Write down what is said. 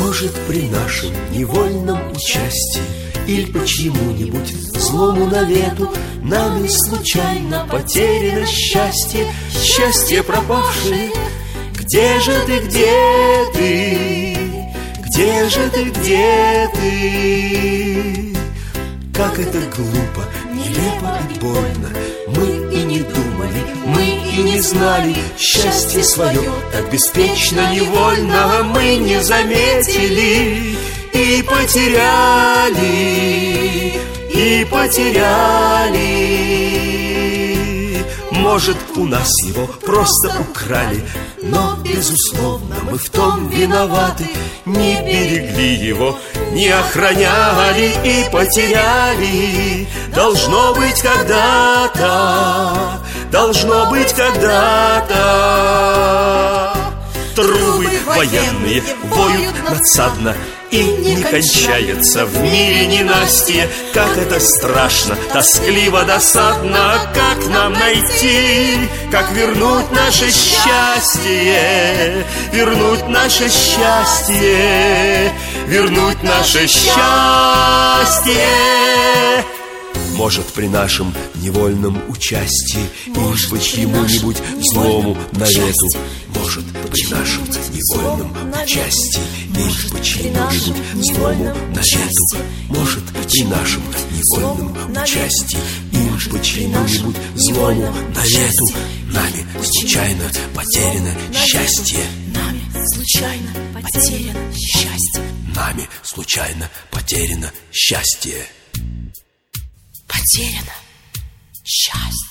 Может, при нашем невольном участии или по чему-нибудь злому навету нами случайно потеряно счастье, счастье пропавшее. Где же ты, где ты? Где же ты, где ты? Как это глупо, нелепо и больно. Мы и не думали, мы и не знали счастье свое так беспечно, невольно мы не заметили и потеряли, и потеряли. Может, у нас его просто украли, но, безусловно, мы в том виноваты. Не берегли его, не охраняли и потеряли. Должно быть когда-то, должно быть когда-то. Трубы военные воют надсадно, и не кончается в мире ненастье. Как это страшно, тоскливо, досадно. Как нам найти, как вернуть наше счастье, вернуть наше счастье, вернуть наше счастье? Может, при нашем невольном участии или по чему-нибудь злому навету. Может, при нашем невольном участии или по чему-нибудь злому навету. Может, при нашем невольном участии или по чему-нибудь злому навету нами случайно потеряно счастье. Нами случайно потеряно счастье. Нами случайно потеряно счастье. Потеряно счастье.